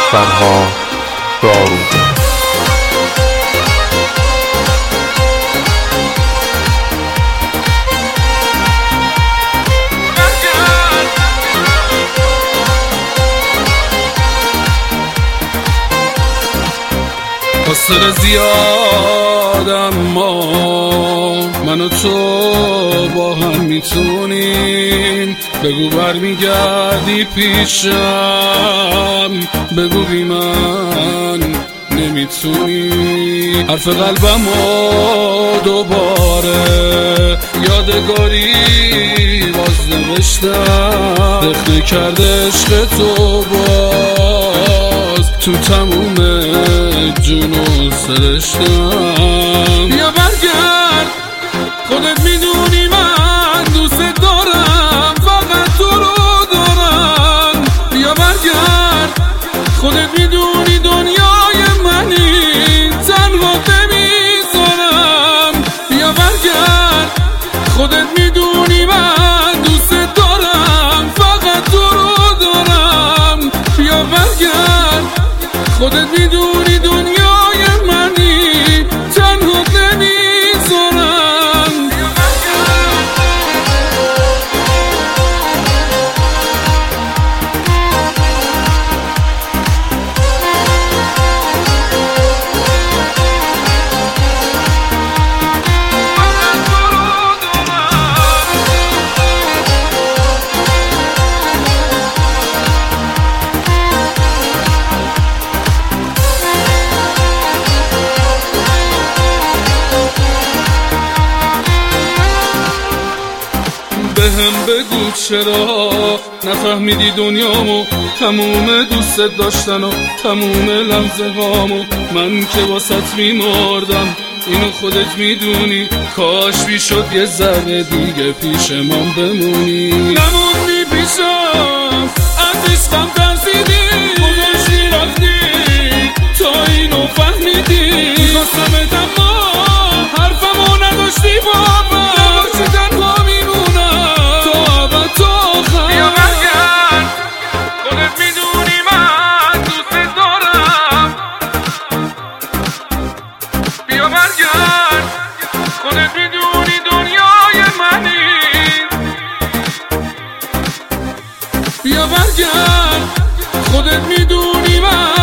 فرهاد داروده. حاصل زیادم ما من و تو با هم میتونیم. بگو برمیگردی پیشم، بگو بی من نمیتونی. حرف قلبمو دوباره یادگاری باز نوشتم. دخنه کرده عشق تو باز تو تموم جون و سرشتم. بیا برگرد، خودت میدونی من دوست دارم، فقط تو رو دارم. بیا برگرد، خودت میدونی دنیای منی، تنها نمیذارم. بیا برگرد، خودت میدونی من دوست دارم، فقط تو رو دارم. بیا برگرد، خودت میدونی دنیای منی، تنها نمیذارم. بهم بگو چرا نفهمیدی دنیامو، تموم دوست داشتن و تموم لحظه هامو. من که واسط میمردم، اینو خودت میدونی. کاش میشد یه ذره دیگه پیش من بمونی. نموندی پیشم، از عشقم ترسیدی، گذاشتی رفتی تا اینو فهمیدی. میخواستمت اما حرفمو نداشتی باور، نباشی تنها میمونم تا ابد تا آخر. بیا برگرد، خودت میدونی من دوست دارم. بیا برگرد، خودت میدونی دنیای منی. بیا برگرد، خودت میدونی من